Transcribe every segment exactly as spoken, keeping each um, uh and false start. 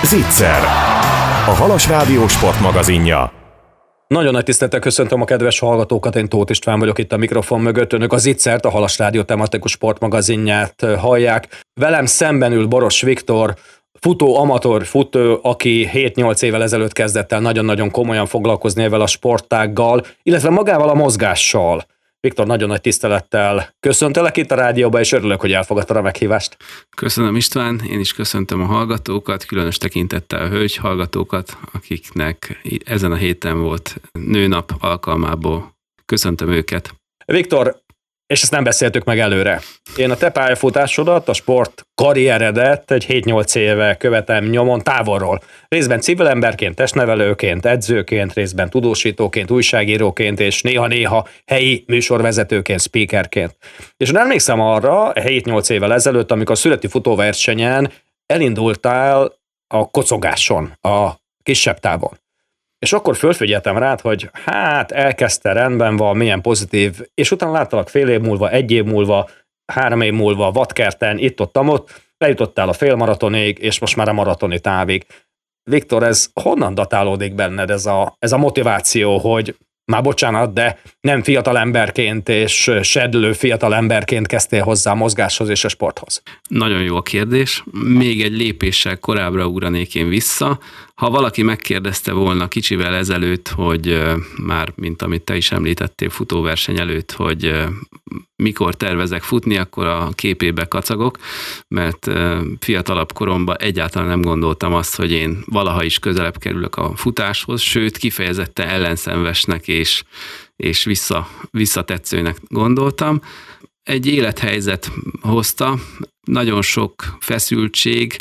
Zicser, a Halas Rádió sportmagazinja. Nagyon nagy tisztelettel köszöntöm a kedves hallgatókat, én Tóth István vagyok itt a mikrofon mögött. Önök a Zicsert, a Halas Rádió tematikus sportmagazinját hallják. Velem szemben ül Boros Viktor, futó, amatőr futó, aki hét-nyolc évvel ezelőtt kezdett el nagyon-nagyon komolyan foglalkozni ezzel a sportággal, illetve magával a mozgással. Viktor, nagyon nagy tisztelettel köszöntelek itt a rádióban, és örülök, hogy elfogadtad a meghívást. Köszönöm István, én is köszöntöm a hallgatókat, különös tekintettel a hölgy hallgatókat, akiknek ezen a héten volt nőnap alkalmából. Köszöntöm őket. Viktor, és ezt nem beszéltük meg előre. Én a te pályafutásodat, a sport karrieredet egy hét-nyolc éve követem nyomon távolról. Részben civil emberként, testnevelőként, edzőként, részben tudósítóként, újságíróként, és néha-néha helyi műsorvezetőként, speakerként. És én emlékszem arra hét-nyolc évvel ezelőtt, amikor a születi futóversenyen elindultál a kocogáson, a kisebb távon. És akkor fölfigyeltem rád, hogy hát elkezdte, rendben van, milyen pozitív, és utána láttalak fél év múlva, egy év múlva, három év múlva, vadkerten, itt-ott-ott, lejutottál a félmaratonig, és most már a maratoni távig. Viktor, ez honnan datálódik benned ez a, ez a motiváció, hogy már bocsánat, de nem fiatal emberként és sedlő fiatal emberként kezdtél hozzá a mozgáshoz és a sporthoz? Nagyon jó a kérdés. Még egy lépéssel korábbra ugranék én vissza. Ha valaki megkérdezte volna kicsivel ezelőtt, hogy már, mint amit te is említettél futóverseny előtt, hogy mikor tervezek futni, akkor a képébe kacagok, mert fiatalabb koromban egyáltalán nem gondoltam azt, hogy én valaha is közelebb kerülök a futáshoz, sőt kifejezetten ellenszenvesnek és, és vissza, visszatetszőnek gondoltam. Egy élethelyzet hozta, nagyon sok feszültség,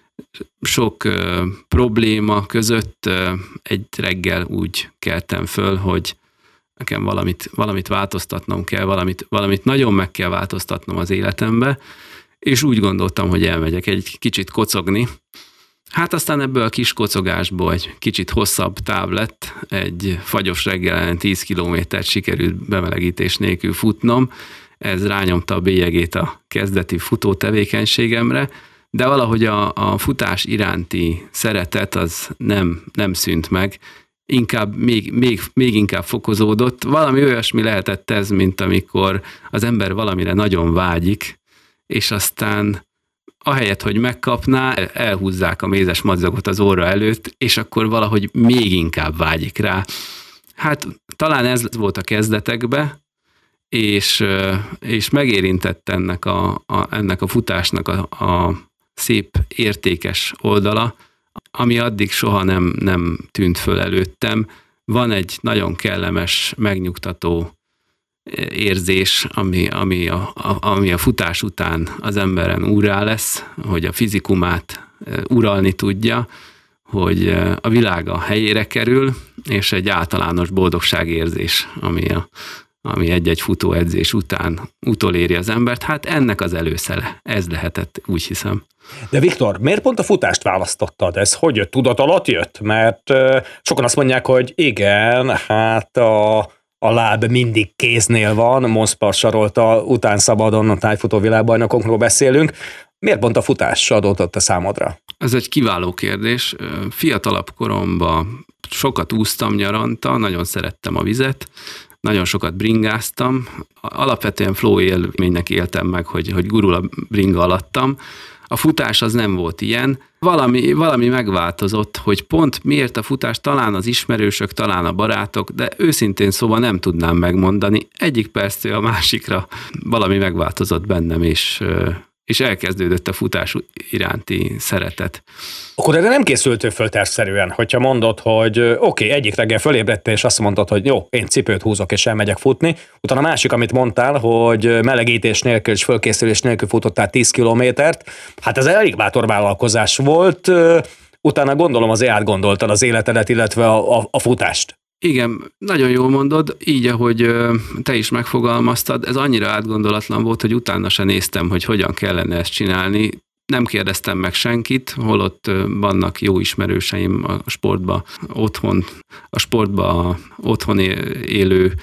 sok uh, probléma között uh, egy reggel úgy keltem föl, hogy nekem valamit, valamit változtatnom kell, valamit, valamit nagyon meg kell változtatnom az életembe, és úgy gondoltam, hogy elmegyek egy kicsit kocogni. Hát aztán ebből a kis kocogásból egy kicsit hosszabb táv lett, egy fagyos reggelen tíz kilométert sikerült bemelegítés nélkül futnom, ez rányomta a bélyegét a kezdeti futó tevékenységemre, de valahogy a, a futás iránti szeretet az nem, nem szűnt meg, inkább még, még, még inkább fokozódott. Valami olyasmi lehetett ez, mint amikor az ember valamire nagyon vágyik, és aztán ahelyett, hogy megkapná, elhúzzák a mézes madzagot az orra előtt, és akkor valahogy még inkább vágyik rá. Hát talán ez volt a kezdetekben, és, és megérintett ennek a, a, ennek a futásnak a, a szép, értékes oldala, ami addig soha nem, nem tűnt föl előttem. Van egy nagyon kellemes, megnyugtató érzés, ami, ami, a, a, ami a futás után az emberen úrrá lesz, hogy a fizikumát uralni tudja, hogy a világ a helyére kerül, és egy általános boldogságérzés, ami a ami egy-egy futóedzés után utoléri az embert, hát ennek az előszele. Ez lehetett, úgy hiszem. De Viktor, miért pont a futást választottad? Ez hogy jött? Tudat alatt jött? Mert uh, sokan azt mondják, hogy igen, hát a, a láb mindig kéznél van, Monspar Sarolta után szabadon a tájfutó világbajnokokról beszélünk. Miért pont a futás adódott a számodra? Ez egy kiváló kérdés. Fiatalabb koromban sokat úsztam nyaranta, nagyon szerettem a vizet, nagyon sokat bringáztam, alapvetően flow élménynek éltem meg, hogy, hogy gurul a bringa alattam. A futás az nem volt ilyen. Valami, valami megváltozott, hogy pont miért a futás, talán az ismerősök, talán a barátok, de őszintén szóval nem tudnám megmondani. Egyik perctől a másikra valami megváltozott bennem, és, és elkezdődött a futás iránti szeretet. Akkor erre nem készültő föl tervszerűen, hogyha mondod, hogy oké, okay, egyik reggel fölébredtél, és azt mondtad, hogy jó, én cipőt húzok, és elmegyek futni. Utána a másik, amit mondtál, hogy melegítés nélkül és fölkészülés nélkül futottál tíz kilométert. Hát ez elég bátor vállalkozás volt. Utána gondolom azért átgondoltad az életedet, illetve a, a, a futást. Igen, nagyon jól mondod, így, ahogy te is megfogalmaztad, ez annyira átgondolatlan volt, hogy utána se néztem, hogy hogyan kellene ezt csinálni. Nem kérdeztem meg senkit, holott vannak jó ismerőseim a sportba, otthon, a sportba otthon élő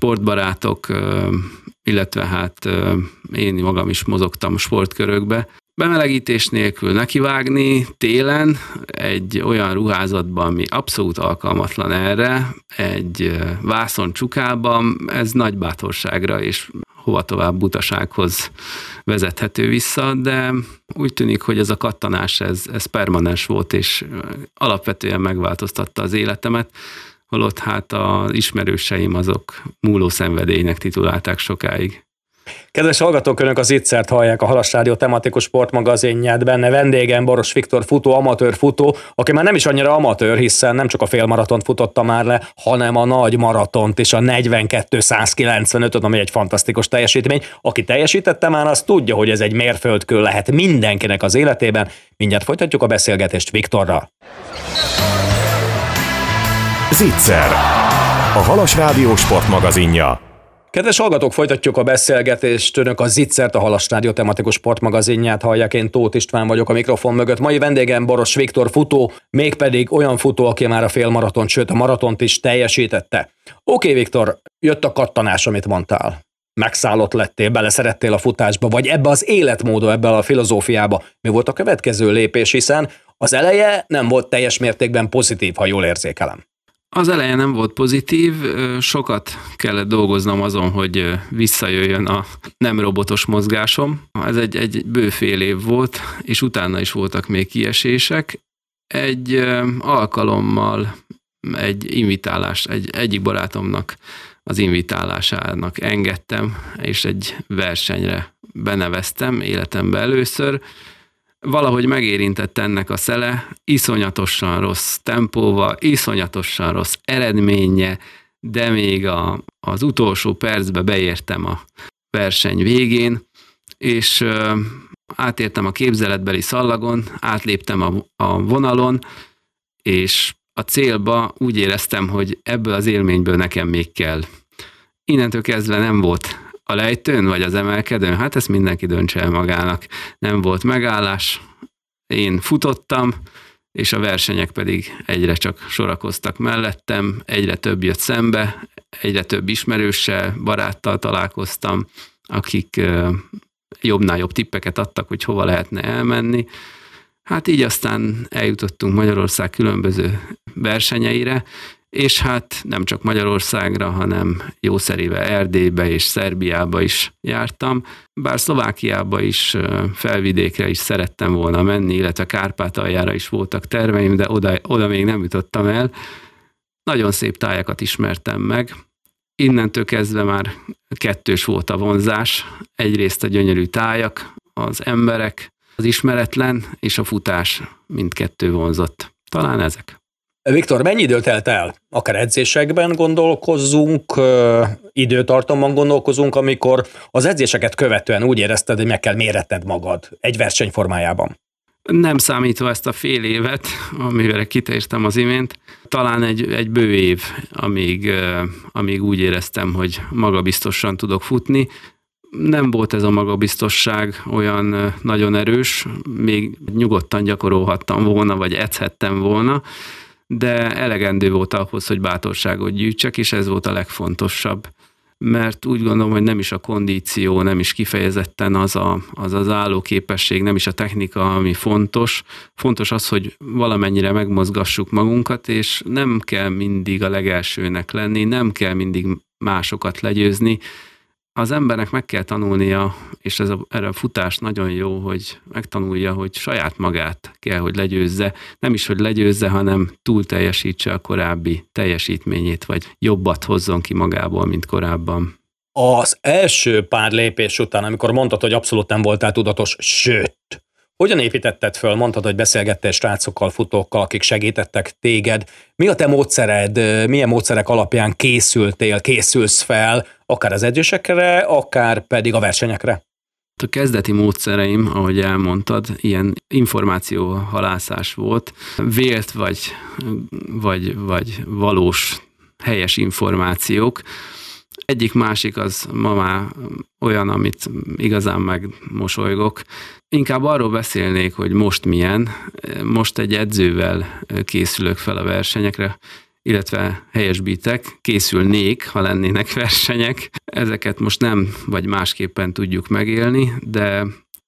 sportbarátok, illetve hát én magam is mozogtam sportkörökbe. bemelegítés nélkül nekivágni télen egy olyan ruházatban, ami abszolút alkalmatlan erre, egy vászon csukában, ez nagy bátorságra és hova tovább butasághoz vezethető vissza, de úgy tűnik, hogy ez a kattanás, ez, ez permanens volt, és alapvetően megváltoztatta az életemet, holott hát az ismerőseim azok múló szenvedélynek titulálták sokáig. Kedves hallgatók, önök az Ittszert hallják, a Halas Rádió tematikus sportmagazinját, benne vendégem Boros Viktor futó, amatőr futó, aki már nem is annyira amatőr, hiszen nem csak a félmaratont futotta már le, hanem a nagy maratont is, a negyvenkettő százkilencvenötöt, ami egy fantasztikus teljesítmény. Aki teljesítette már, az tudja, hogy ez egy mérföldkő lehet mindenkinek az életében. Mindjárt folytatjuk a beszélgetést Viktorral. Zicser, a Halas Rádió sportmagazinja. Kedves hallgatók, folytatjuk a beszélgetést. Önök a Zicsert, a Halas Rádió tematikus sportmagazinját hallják. Én Tóth István vagyok a mikrofon mögött. Mai vendégem Boros Viktor futó, mégpedig olyan futó, aki már a félmaraton, sőt a maratont is teljesítette. Oké, Viktor, jött a kattanás, amit mondtál. Megszállott lettél, beleszerettél a futásba, vagy ebbe az életmódba, ebbe a filozófiába. Mi volt a következő lépés, hiszen az eleje nem volt teljes mértékben pozitív, ha jól érzékelem. Az eleje nem volt pozitív, sokat kellett dolgoznom azon, hogy visszajöjjön a nem robotos mozgásom. Ez egy, egy bő fél év volt, és utána is voltak még kiesések. Egy alkalommal egy invitálás, egy egyik barátomnak az invitálásának engedtem, és egy versenyre beneveztem életemben először. Valahogy megérintett ennek a szele, iszonyatosan rossz tempóval, iszonyatosan rossz eredménye, de még a, az utolsó percbe beértem a verseny végén, és ö, átértem a képzeletbeli szallagon, átléptem a, a vonalon, és a célba úgy éreztem, hogy ebből az élményből nekem még kell. Innentől kezdve nem volt a lejtőn, vagy az emelkedőn, hát ezt mindenki döntse el magának. Nem volt megállás, én futottam, és a versenyek pedig egyre csak sorakoztak mellettem, egyre több jött szembe, egyre több ismerőssel, baráttal találkoztam, akik jobbnál jobb tippeket adtak, hogy hova lehetne elmenni. Hát így aztán eljutottunk Magyarország különböző versenyeire, és hát nem csak Magyarországra, hanem jószerével Erdélybe és Szerbiába is jártam, bár Szlovákiába is, felvidékre is szerettem volna menni, illetve Kárpátaljára is voltak terveim, de oda, oda még nem jutottam el. Nagyon szép tájakat ismertem meg. Innentől kezdve már kettős volt a vonzás. Egyrészt a gyönyörű tájak, az emberek, az ismeretlen és a futás mindkettő vonzott. Talán ezek. Viktor, mennyi idő telt el? Akár edzésekben gondolkozzunk, időtartamban gondolkozunk, amikor az edzéseket követően úgy érezted, hogy meg kell méretned magad egy verseny formájában. Nem számítva ezt a fél évet, amivel kitértem az imént, talán egy, egy bő év, amíg, amíg úgy éreztem, hogy magabiztosan tudok futni. Nem volt ez a magabiztosság olyan nagyon erős, még nyugodtan gyakorolhattam volna, vagy edzhettem volna, de elegendő volt ahhoz, hogy bátorságot gyűjtsek, és ez volt a legfontosabb. Mert úgy gondolom, hogy nem is a kondíció, nem is kifejezetten az a, az, az állóképesség, nem is a technika, ami fontos. Fontos az, hogy valamennyire megmozgassuk magunkat, és nem kell mindig a legelsőnek lenni, nem kell mindig másokat legyőzni. Az embernek meg kell tanulnia, és ez a, erre a futás nagyon jó, hogy megtanulja, hogy saját magát kell, hogy legyőzze. Nem is, hogy legyőzze, hanem túl teljesítse a korábbi teljesítményét, vagy jobbat hozzon ki magából, mint korábban. Az első pár lépés után, amikor mondtad, hogy abszolút nem voltál tudatos, sőt, hogyan építetted föl? Mondtad, hogy beszélgettél srácokkal, futókkal, akik segítettek téged. Mi a te módszered? Milyen módszerek alapján készültél, készülsz fel, akár az edzésekre, akár pedig a versenyekre? A kezdeti módszereim, ahogy elmondtad, ilyen információhalászás volt, vélt vagy, vagy, vagy valós helyes információk. Egyik másik az ma már olyan, amit igazán megmosolygok. Inkább arról beszélnék, hogy most milyen. Most egy edzővel készülök fel a versenyekre, illetve helyesbítek, készülnék, ha lennének versenyek. Ezeket most nem, vagy másképpen tudjuk megélni, de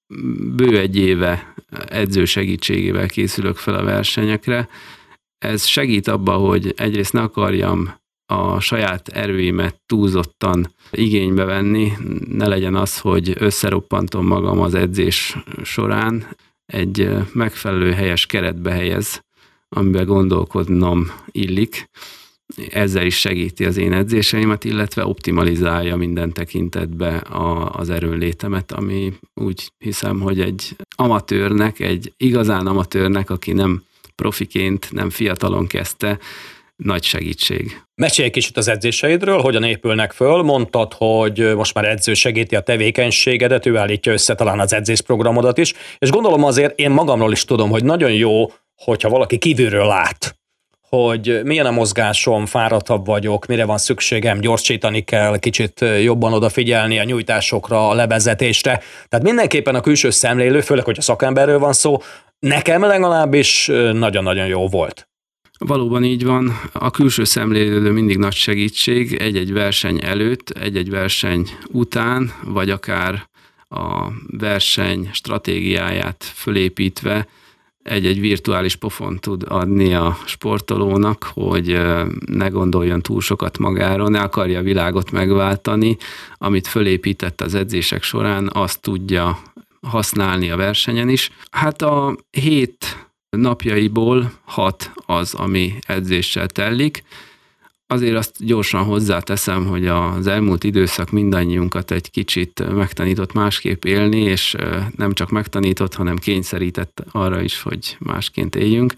bő egy éve edző segítségével készülök fel a versenyekre. Ez segít abba, hogy egyrészt ne akarjam a saját erőimet túlzottan igénybe venni, ne legyen az, hogy összeroppantom magam az edzés során, egy megfelelő helyes keretbe helyez, amiben gondolkodnom illik. Ezzel is segíti az én edzéseimet, illetve optimalizálja minden tekintetbe a, az erőnlétemet, ami úgy hiszem, hogy egy amatőrnek, egy igazán amatőrnek, aki nem profiként, nem fiatalon kezdte, nagy segítség. Mesélj kicsit az edzéseidről, hogyan épülnek föl. Mondtad, hogy most már edző segíti a tevékenységedet, ő állítja össze talán az edzésprogramodat is, és gondolom azért én magamról is tudom, hogy nagyon jó, hogyha valaki kívülről lát, hogy milyen a mozgásom, fáradtabb vagyok, mire van szükségem, gyorsítani kell, kicsit jobban odafigyelni a nyújtásokra, a levezetésre. Tehát mindenképpen a külső szemlélő, főleg, hogy a szakemberről van szó, nekem legalábbis nagyon-nagyon jó volt. Valóban így van. A külső szemlélő mindig nagy segítség egy-egy verseny előtt, egy-egy verseny után, vagy akár a verseny stratégiáját fölépítve egy-egy virtuális pofont tud adni a sportolónak, hogy ne gondoljon túl sokat magáról, ne akarja a világot megváltani, amit fölépített az edzések során, azt tudja használni a versenyen is. Hát a hét napjaiból hat az, ami edzéssel tellik. Azért azt gyorsan hozzáteszem, hogy az elmúlt időszak mindannyiunkat egy kicsit megtanított másképp élni, és nem csak megtanított, hanem kényszerített arra is, hogy másként éljünk.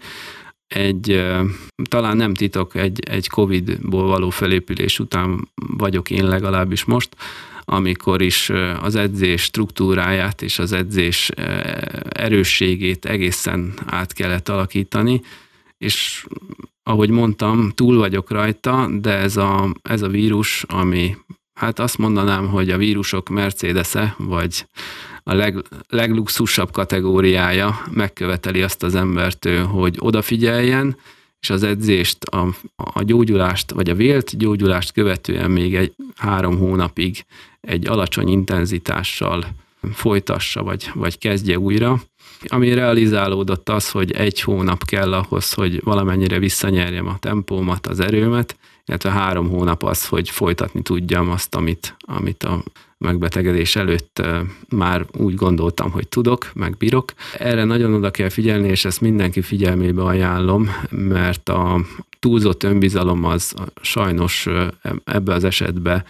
Egy, talán nem titok, egy, egy Covid-ból való felépülés után vagyok én legalábbis most, amikor is az edzés struktúráját és az edzés erősségét egészen át kellett alakítani, és ahogy mondtam, túl vagyok rajta, de ez a, ez a vírus, ami, hát azt mondanám, hogy a vírusok Mercedes-e, vagy a leg, legluxusabb kategóriája megköveteli azt az embertől, hogy odafigyeljen, és az edzést, a, a gyógyulást, vagy a vélt gyógyulást követően még egy három hónapig egy alacsony intenzitással folytassa, vagy, vagy kezdje újra. Ami realizálódott az, hogy egy hónap kell ahhoz, hogy valamennyire visszanyerjem a tempómat, az erőmet, illetve három hónap az, hogy folytatni tudjam azt, amit, amit a megbetegedés előtt már úgy gondoltam, hogy tudok, meg bírok. Erre nagyon oda kell figyelni, és ezt mindenki figyelmébe ajánlom, mert a túlzott önbizalom az sajnos ebbe az esetben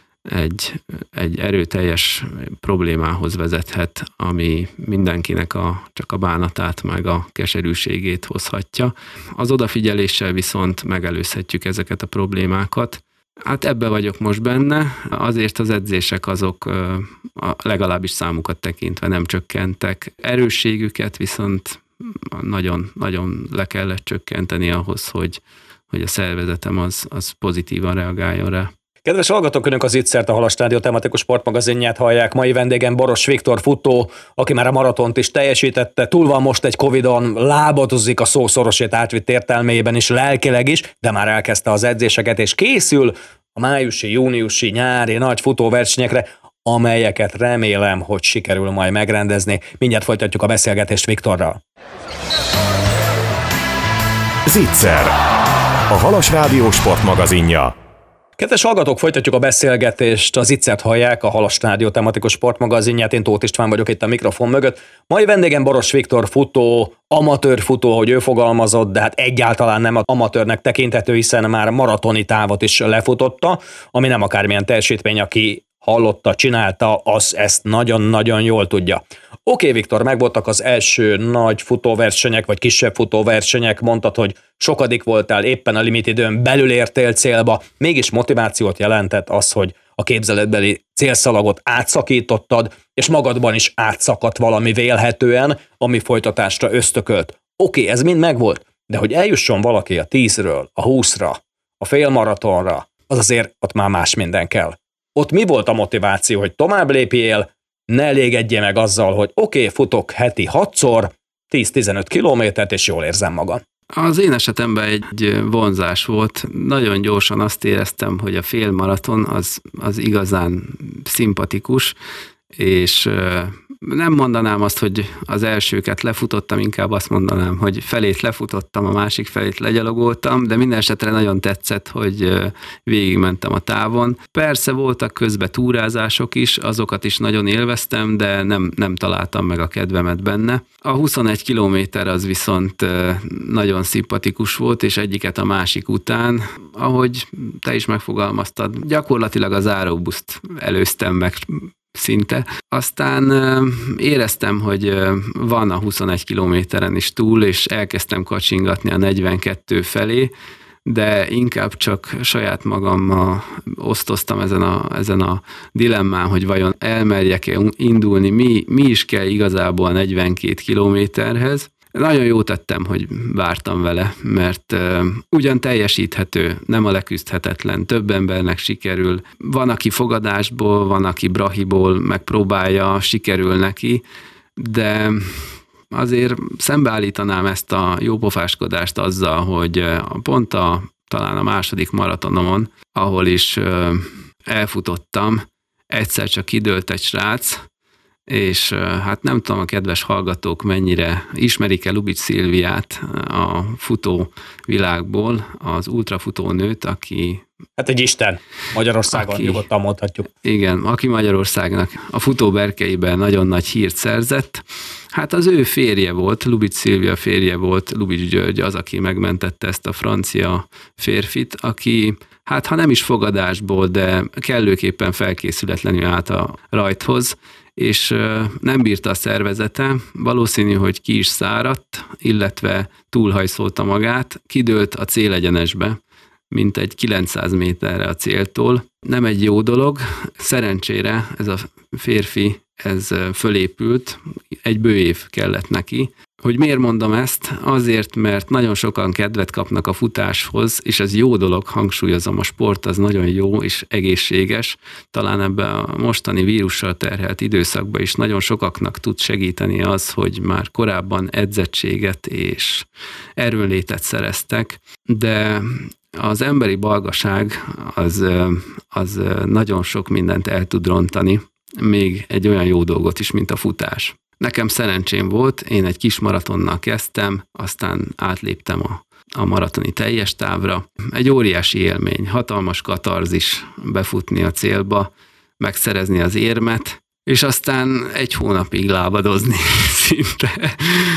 egy, egy erőteljes problémához vezethet, ami mindenkinek a, csak a bánatát, meg a keserűségét hozhatja. Az odafigyeléssel viszont megelőzhetjük ezeket a problémákat. Hát ebbe vagyok most benne, azért az edzések azok legalábbis számukat tekintve nem csökkentek. Erősségüket viszont nagyon, nagyon le kellett csökkenteni ahhoz, hogy, hogy a szervezetem az, az pozitívan reagáljon rá. Kedves hallgatók, önök az Ittzert, a Halas Rádió tematikus sportmagazinját hallják. Mai vendégem Boros Viktor futó, aki már a maratont is teljesítette, túl van most egy Covidon, lábadozik a szó szorosét átvitt értelmében is, lelkileg is, de már elkezdte az edzéseket, és készül a májusi, júniusi, nyári nagy futóversenyekre, amelyeket remélem, hogy sikerül majd megrendezni. Mindjárt folytatjuk a beszélgetést Viktorral. Zicser, a Halas Rádió sportmagazinja. Kedves hallgatók, folytatjuk a beszélgetést, az Itzert hallják, a Halas Rádió tematikus sportmagazinját, én Tóth István vagyok itt a mikrofon mögött. Mai vendégem Boros Viktor futó, amatőr futó, hogy ő fogalmazott, de hát egyáltalán nem amatőrnek tekinthető, hiszen már maratoni távot is lefutotta, ami nem akármilyen teljesítmény, aki hallotta, csinálta, az ezt nagyon-nagyon jól tudja. Oké, Viktor, megvoltak az első nagy futóversenyek, vagy kisebb futóversenyek, mondtad, hogy sokadik voltál, éppen a limitidőn belül értél célba, mégis motivációt jelentett az, hogy a képzeletbeli célszalagot átszakítottad, és magadban is átszakadt valami vélhetően, ami folytatásra ösztökölt. Oké, ez mind megvolt, de hogy eljusson valaki a tízről, a húszra, a félmaratonra, az azért ott már más minden kell. Ott mi volt a motiváció, hogy tovább lépjél, ne elégedjél meg azzal, hogy oké, okay, futok heti hatszor, tíz-tizenöt kilométert, és jól érzem magam. Az én esetemben egy vonzás volt. Nagyon gyorsan azt éreztem, hogy a félmaraton az, az igazán szimpatikus, és Nem mondanám azt, hogy az elsőket lefutottam, inkább azt mondanám, hogy felét lefutottam, a másik felét legyalogoltam, de minden esetre nagyon tetszett, hogy végigmentem a távon. Persze voltak közben túrázások is, azokat is nagyon élveztem, de nem, nem találtam meg a kedvemet benne. A huszonegy kilométer az viszont nagyon szimpatikus volt, és egyiket a másik után, ahogy te is megfogalmaztad, gyakorlatilag az záróbuszt előztem meg szinte. Aztán éreztem, hogy van a huszonegy kilométeren is túl, és elkezdtem kacsingatni a negyvenkettő felé, de inkább csak saját magammal osztoztam ezen a, ezen a dilemmán, hogy vajon elmerjek-e indulni, mi, mi is kell igazából a negyvenkét kilométerhez. Nagyon jót tettem, hogy vártam vele, mert uh, ugyan teljesíthető, nem a leküzdhetetlen, több embernek sikerül. Van, aki fogadásból, van, aki brahiból megpróbálja, sikerül neki, de azért szembeállítanám ezt a jópofáskodást azzal, hogy pont a, talán a második maratonomon, ahol is uh, elfutottam, egyszer csak kidőlt egy srác, és hát nem tudom, a kedves hallgatók mennyire ismerik-e Lubics Szilviát a futó világból, az ultrafutónőt, aki... Hát egy isten, Magyarországon aki, nyugodtan mondhatjuk. Igen, aki Magyarországnak a futó berkeiben nagyon nagy hírt szerzett. Hát az ő férje volt, Lubics Szilvia férje volt, Lubics György az, aki megmentette ezt a francia férfit, aki hát ha nem is fogadásból, de kellőképpen felkészületlenül állt a rajthoz, és nem bírta a szervezete, valószínű, hogy ki is száradt, illetve túlhajszolta magát, kidőlt a célegyenesbe, mint egy kilencszáz méterre a céltól. Nem egy jó dolog, szerencsére ez a férfi, ez fölépült, egy bő év kellett neki. Hogy miért mondom ezt? Azért, mert nagyon sokan kedvet kapnak a futáshoz, és ez jó dolog, hangsúlyozom, a sport az nagyon jó és egészséges. Talán ebben a mostani vírussal terhelt időszakban is nagyon sokaknak tud segíteni az, hogy már korábban edzettséget és erőnlétet szereztek, de az emberi balgaság az, az nagyon sok mindent el tud rontani, még egy olyan jó dolgot is, mint a futás. Nekem szerencsém volt, én egy kis maratonnal kezdtem, aztán átléptem a, a maratoni teljes távra. Egy óriási élmény, hatalmas katarzis befutni a célba, megszerezni az érmet, és aztán egy hónapig lábadozni szinte.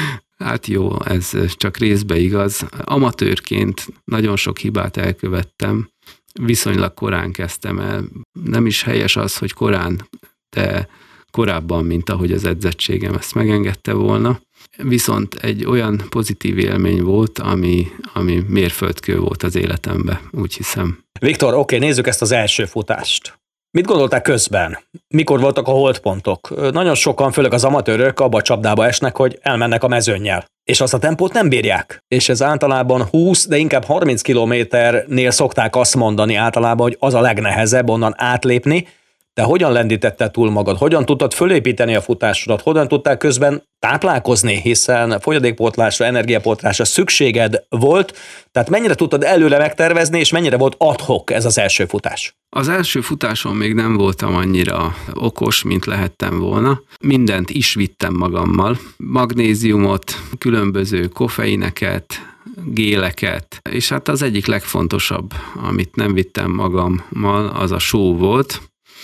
Hát jó, ez csak részben igaz. Amatőrként nagyon sok hibát elkövettem, viszonylag korán kezdtem el. Nem is helyes az, hogy korán, de korábban, mint ahogy az edzettségem ezt megengedte volna. Viszont egy olyan pozitív élmény volt, ami, ami mérföldkő volt az életemben, úgy hiszem. Viktor, oké, nézzük ezt az első futást. Mit gondoltál közben? Mikor voltak a holdpontok? Nagyon sokan, főleg az amatőrök abba a csapdába esnek, hogy elmennek a mezőnnyel. És azt a tempót nem bírják. És ez általában húsz, de inkább harminc kilométernél szokták azt mondani általában, hogy az a legnehezebb onnan átlépni. De hogyan lendítetted túl magad? Hogyan tudtad fölépíteni a futásodat? Hogyan tudtál közben táplálkozni, hiszen folyadékpótlásra, energiapótlásra szükséged volt, tehát mennyire tudtad előre megtervezni, és mennyire volt ad hoc ez az első futás? Az első futáson még nem voltam annyira okos, mint lehettem volna. Mindent is vittem magammal. Magnéziumot, különböző koffeineket, géleket, és hát az egyik legfontosabb, amit nem vittem magammal, az a só volt.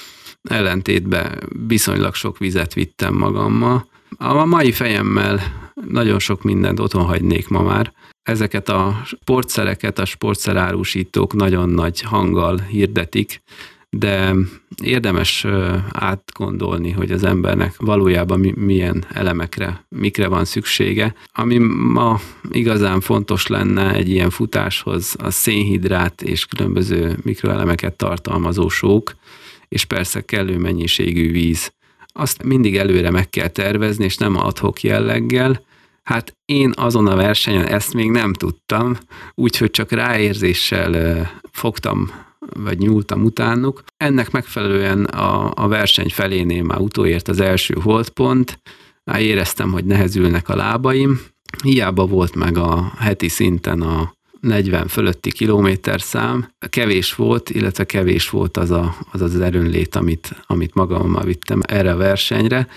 Ellentétben viszonylag sok vizet vittem magammal. A mai fejemmel nagyon sok mindent otthon hagynék ma már. Ezeket a sportszereket a sportszerárusítók nagyon nagy hanggal hirdetik, de érdemes átgondolni, hogy az embernek valójában milyen elemekre, mikre van szüksége. Ami ma igazán fontos lenne egy ilyen futáshoz, a szénhidrát és különböző mikroelemeket tartalmazó sók, és persze kellő mennyiségű víz. Azt mindig előre meg kell tervezni, és nem ad hoc jelleggel. Hát én azon a versenyen ezt még nem tudtam, úgyhogy csak ráérzéssel fogtam, vagy nyúltam utánuk. Ennek megfelelően a, a verseny felénél már utolért az első holdpont, már éreztem, hogy nehezülnek a lábaim. Hiába volt meg a heti szinten a negyven fölötti kilométerszám. Kevés volt, illetve kevés volt az a, az, az erőnlét, amit, amit magammal vittem erre a versenyre,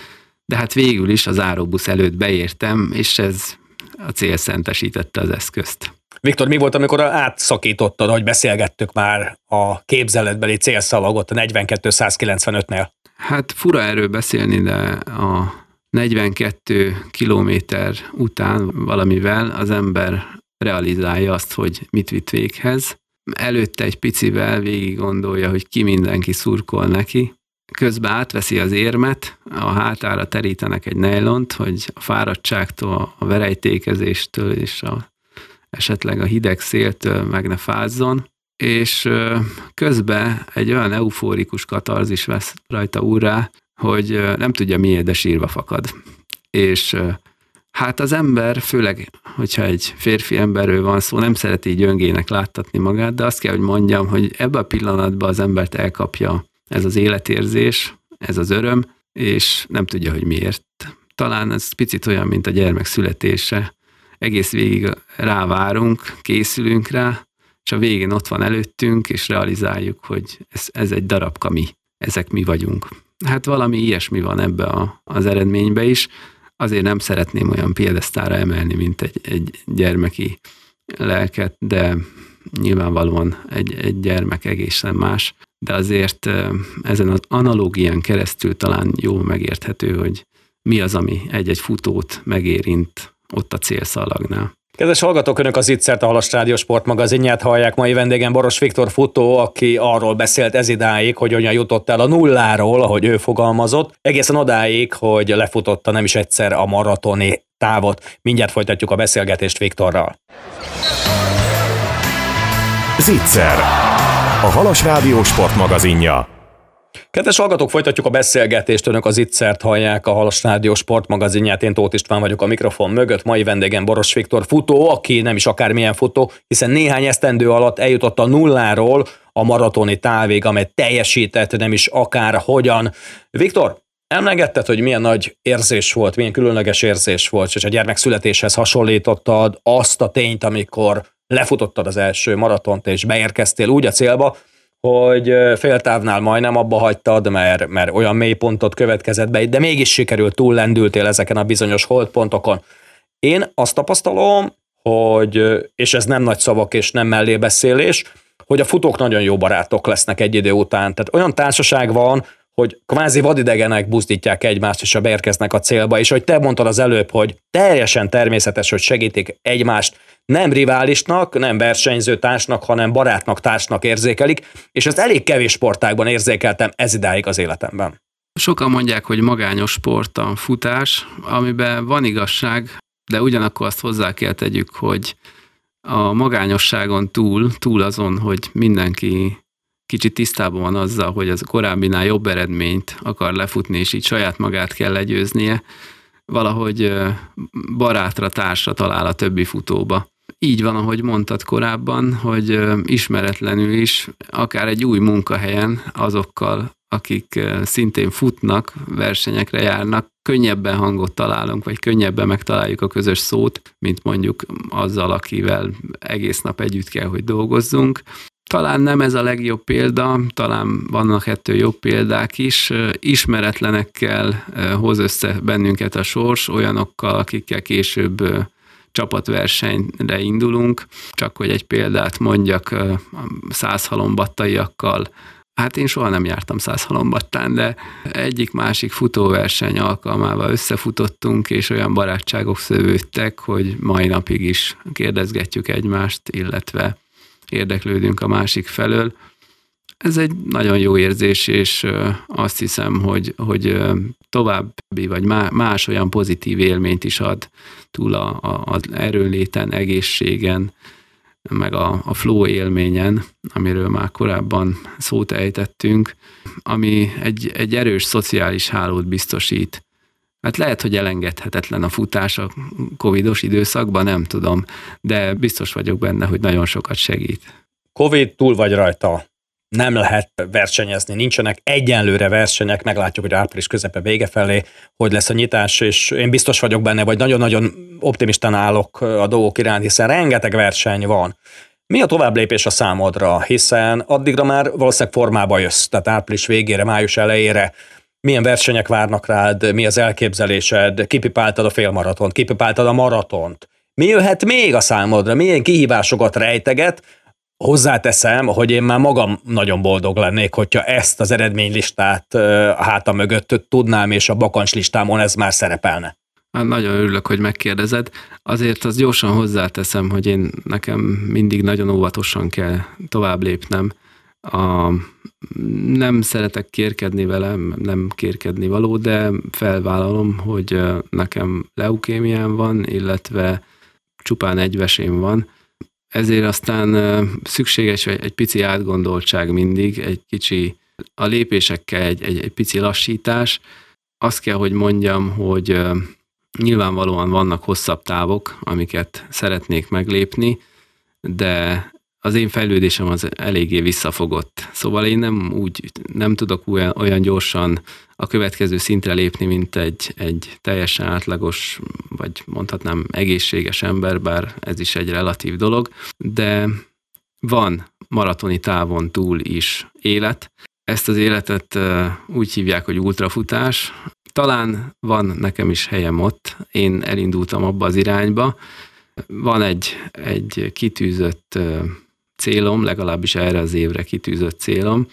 de hát végül is az áróbusz előtt beértem, és ez a cél szentesítette az eszközt. Viktor, mi volt, amikor átszakítottad, hogy beszélgettük már a képzeletbeli célszalagot a negyvenkettő száz kilencvenötnél? Hát fura erről beszélni, de a negyvenkettő kilométer után valamivel az ember realizálja azt, hogy mit vitt véghez. Előtte egy picivel végig gondolja, hogy ki mindenki szurkol neki. Közben átveszi az érmet, a hátára terítenek egy nejlont, hogy a fáradtságtól, a verejtékezéstől és a, esetleg a hideg széltől meg ne fázzon. És közben egy olyan eufórikus katarzis vesz rajta úrrá, hogy nem tudja miért, de sírva fakad. És hát az ember, főleg, hogyha egy férfi emberről van szó, nem szereti gyöngének láttatni magát, de azt kell, hogy mondjam, hogy ebben a pillanatban az embert elkapja ez az életérzés, ez az öröm, és nem tudja, hogy miért. Talán ez picit olyan, mint a gyermek születése. Egész végig rávárunk, készülünk rá, és a végén ott van előttünk, és realizáljuk, hogy ez, ez egy darabka mi, ezek mi vagyunk. Hát valami ilyesmi van ebbe a, az eredménybe is. Azért nem szeretném olyan piedesztára emelni, mint egy, egy gyermeki lelket, de nyilvánvalóan egy, egy gyermek egészen más. De azért ezen az analógián keresztül talán jól megérthető, hogy mi az, ami egy-egy futót megérint ott a célszalagnál. Kedves hallgatók, Önök az Ittzert, a Halas Rádió sportmagazinját hallják. Mai vendégem Baross Viktor futó, aki arról beszélt ezidáig, hogy hogyan jutott el a nulláról, ahogy ő fogalmazott, egészen odáig, hogy lefutotta nem is egyszer a maratoni távot. Mindjárt folytatjuk a beszélgetést Viktorral. Zicser, a Halas Rádió sportmagazinja. Kedves hallgatók, folytatjuk a beszélgetést, Önök az Itzert hallják, a Halas Rádió sportmagazinját. Én Tóth István vagyok a mikrofon mögött, mai vendégem Baross Viktor futó, aki nem is akármilyen futó, hiszen néhány esztendő alatt eljutott a nulláról a maratoni távig, amely teljesített nem is akár hogyan. Viktor, emlegetted, hogy milyen nagy érzés volt, milyen különleges érzés volt, és a gyermekszületéshez hasonlítottad azt a tényt, amikor lefutottad az első maratont, és beérkeztél úgy a célba, hogy féltávnál majdnem abba hagytad, mert, mert olyan mélypontot következett be, de mégis sikerült, túllendültél ezeken a bizonyos holdpontokon. Én azt tapasztalom, hogy, és ez nem nagy szavak és nem mellébeszélés, hogy a futók nagyon jó barátok lesznek egy idő után. Tehát olyan társaság van, hogy kvázi vadidegenek buzdítják egymást, és beérkeznek a célba, és hogy te mondtad az előbb, hogy teljesen természetes, hogy segítik egymást, nem riválisnak, nem versenyző társnak, hanem barátnak, társnak érzékelik, és ezt elég kevés sportágban érzékeltem ezidáig az életemben. Sokan mondják, hogy magányos sport a futás, amiben van igazság, de ugyanakkor azt hozzá kell tegyük, hogy a magányosságon túl, túl azon, hogy mindenki kicsit tisztában van azzal, hogy az korábbinál jobb eredményt akar lefutni, és így saját magát kell legyőznie, valahogy barátra, társra talál a többi futóba. Így van, ahogy mondtad korábban, hogy ismeretlenül is, akár egy új munkahelyen azokkal, akik szintén futnak, versenyekre járnak, könnyebben hangot találunk, vagy könnyebben megtaláljuk a közös szót, mint mondjuk azzal, akivel egész nap együtt kell, hogy dolgozzunk. Talán nem ez a legjobb példa, talán vannak ettől jobb példák is. Ismeretlenekkel hoz össze bennünket a sors, olyanokkal, akikkel később csapatversenyre indulunk. Csak hogy egy példát mondjak, százhalombattaiakkal. Hát én soha nem jártam százhalombattán, de egyik-másik futóverseny alkalmával összefutottunk, és olyan barátságok szövődtek, hogy mai napig is kérdezgetjük egymást, illetve érdeklődünk a másik felől. Ez egy nagyon jó érzés, és azt hiszem, hogy, hogy további vagy más olyan pozitív élményt is ad túl a, a, az erőnléten, egészségen, meg a, a flow élményen, amiről már korábban szót ejtettünk, ami egy, egy erős szociális hálót biztosít. Hát lehet, hogy elengedhetetlen a futás a covidos időszakban, nem tudom, de biztos vagyok benne, hogy nagyon sokat segít. Covid, túl vagy rajta. Nem lehet versenyezni, nincsenek egyenlőre versenyek, meglátjuk, hogy április közepe vége felé, hogy lesz a nyitás, és én biztos vagyok benne, vagy nagyon-nagyon optimistán állok a dolgok iránt, hiszen rengeteg verseny van. Mi a tovább lépés a számodra, hiszen addigra már valószínűleg formába jössz, tehát április végére, május elejére milyen versenyek várnak rád, mi az elképzelésed, kipipáltad a félmaratont, kipipáltad a maratont. Mi jöhet még a számodra, milyen kihívásokat rejteget? Hozzáteszem, hogy én már magam nagyon boldog lennék, hogyha ezt az eredménylistát a hátam mögött tudnám, és a bakancslistámon ez már szerepelne. Hát nagyon örülök, hogy megkérdezed. Azért azt gyorsan hozzáteszem, hogy én nekem mindig nagyon óvatosan kell tovább lépnem. A, nem szeretek kérkedni velem, nem kérkedni való, de felvállalom, hogy nekem leukémiám van, illetve csupán egy vesém van. Ezért aztán szükséges egy pici átgondoltság mindig, egy kicsi, a lépésekkel egy, egy, egy pici lassítás. Azt kell, hogy mondjam, hogy nyilvánvalóan vannak hosszabb távok, amiket szeretnék meglépni, de az én fejlődésem az eléggé visszafogott. Szóval én nem úgy, nem tudok olyan, olyan gyorsan a következő szintre lépni, mint egy, egy teljesen átlagos, vagy mondhatnám egészséges ember, bár ez is egy relatív dolog, de van maratoni távon túl is élet. Ezt az életet úgy hívják, hogy ultrafutás. Talán van nekem is helyem ott, én elindultam abba az irányba. Van egy, egy kitűzött célom, legalábbis erre az évre kitűzött célom,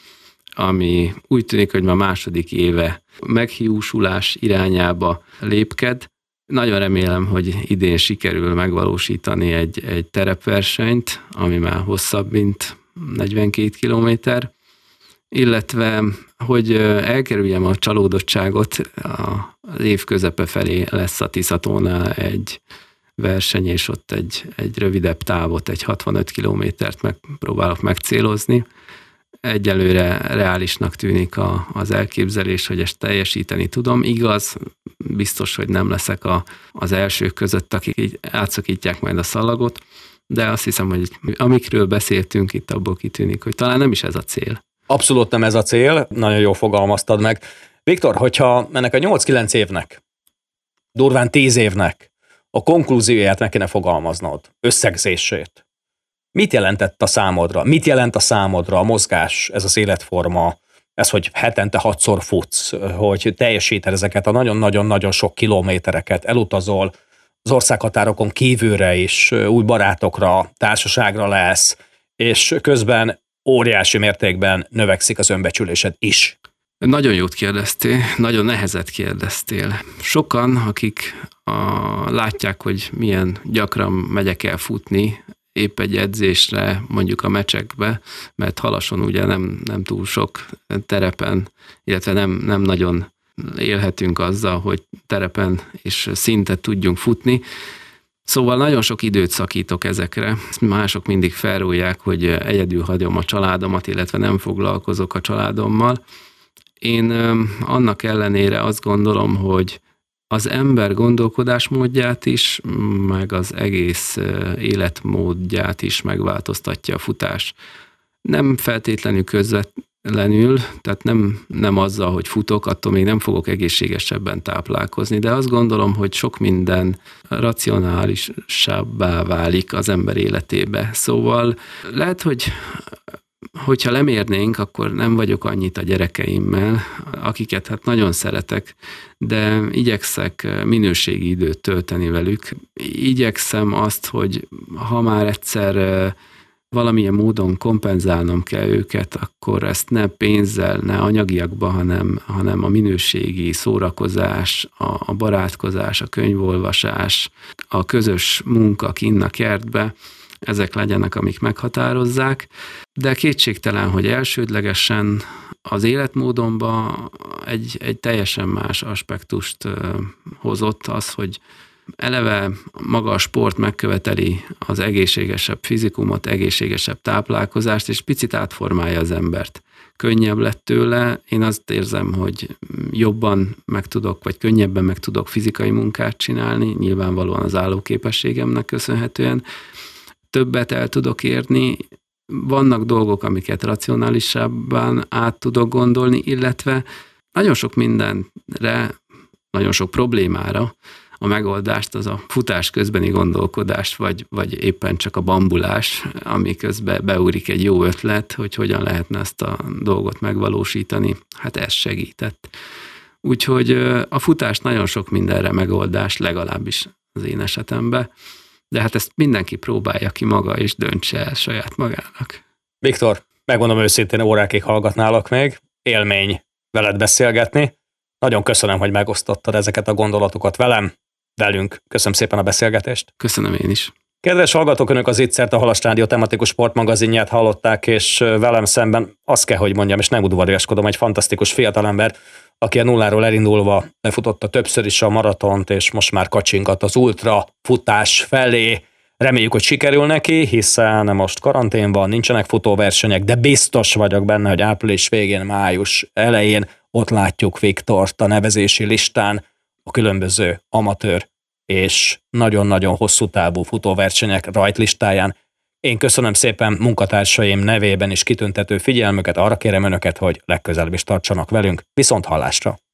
ami úgy tűnik, hogy már második éve meghiúsulás irányába lépked. Nagyon remélem, hogy idén sikerül megvalósítani egy, egy terepversenyt, ami már hosszabb, mint negyvenkét kilométer, illetve, hogy elkerüljem a csalódottságot, az év közepe felé lesz a Tiszatónál egy verseny, és ott egy, egy rövidebb távot, egy hatvanöt kilométert megpróbálok megcélozni. Egyelőre reálisnak tűnik a, az elképzelés, hogy ezt teljesíteni tudom. Igaz, biztos, hogy nem leszek a, az elsők között, akik így átszakítják majd a szalagot, de azt hiszem, hogy amikről beszéltünk, itt abból kitűnik, hogy talán nem is ez a cél. Abszolút nem ez a cél, nagyon jól fogalmaztad meg. Viktor, hogyha ennek a nyolc-kilenc évnek, durván tíz évnek a konklúzióját meg kéne fogalmaznod, összegzését, mit jelentett a számodra? Mit jelent a számodra a mozgás, ez az életforma, ez, hogy hetente hatszor futsz, hogy teljesíted ezeket a nagyon-nagyon-nagyon sok kilométereket, elutazol az országhatárokon kívülre is, új barátokra, társaságra lesz, és közben óriási mértékben növekszik az önbecsülésed is. Nagyon jót kérdeztél, nagyon nehezet kérdeztél. Sokan, akik a, látják, hogy milyen gyakran megyek el futni, épp egy edzésre, mondjuk a meccsekbe, mert Halason ugye nem, nem túl sok terepen, illetve nem, nem nagyon élhetünk azzal, hogy terepen és szintet tudjunk futni. Szóval nagyon sok időt szakítok ezekre. Mások mindig felrúlják, hogy egyedül hagyom a családomat, illetve nem foglalkozok a családommal. Én annak ellenére azt gondolom, hogy az ember gondolkodásmódját is, meg az egész életmódját is megváltoztatja a futás. Nem feltétlenül közvetlenül, tehát nem, nem azzal, hogy futok, attól még nem fogok egészségesebben táplálkozni, de azt gondolom, hogy sok minden racionálisabbá válik az ember életébe. Szóval lehet, hogy hogyha lemérnénk, akkor nem vagyok annyit a gyerekeimmel, akiket hát nagyon szeretek, de igyekszek minőségi időt tölteni velük. Igyekszem azt, hogy ha már egyszer valamilyen módon kompenzálnom kell őket, akkor ezt ne pénzzel, ne anyagiakba, hanem, hanem a minőségi szórakozás, a, a barátkozás, a könyvolvasás, a közös munka kinn a kertbe, ezek legyenek, amik meghatározzák, de kétségtelen, hogy elsődlegesen az életmódomba egy, egy teljesen más aspektust hozott az, hogy eleve maga a sport megköveteli az egészségesebb fizikumot, egészségesebb táplálkozást, és picit átformálja az embert. Könnyebb lett tőle, én azt érzem, hogy jobban meg tudok, vagy könnyebben meg tudok fizikai munkát csinálni, nyilvánvalóan az állóképességemnek köszönhetően, többet el tudok érni, vannak dolgok, amiket racionálisabban át tudok gondolni, illetve nagyon sok mindenre, nagyon sok problémára a megoldást az a futás közbeni gondolkodás, vagy, vagy éppen csak a bambulás, ami közben beúrik egy jó ötlet, hogy hogyan lehetne ezt a dolgot megvalósítani, hát ez segített. Úgyhogy a futás nagyon sok mindenre megoldás, legalábbis az én esetemben, de hát ezt mindenki próbálja ki maga, és döntse el saját magának. Viktor, megmondom őszintén, órákig hallgatnálak még, élmény veled beszélgetni. Nagyon köszönöm, hogy megosztottad ezeket a gondolatokat velem, velünk. Köszönöm szépen a beszélgetést. Köszönöm én is. Kedves hallgatók, önök az Ittszert, a Halas Rádió tematikus sportmagazinját hallották, és velem szemben azt kell, hogy mondjam, és nem udvariaskodom, egy fantasztikus fiatalember, aki a nulláról elindulva lefutotta többször is a maratont, és most már kacsingat az ultra futás felé. Reméljük, hogy sikerül neki, hiszen most karantén van, nincsenek futóversenyek, de biztos vagyok benne, hogy április végén, május elején ott látjuk Viktort a nevezési listán, a különböző amatőr és nagyon-nagyon hosszú távú futóversenyek rajtlistáján. Én köszönöm szépen munkatársaim nevében is kitüntető figyelmüket, arra kérem önöket, hogy legközelebb is tartsanak velünk. Viszont hallásra!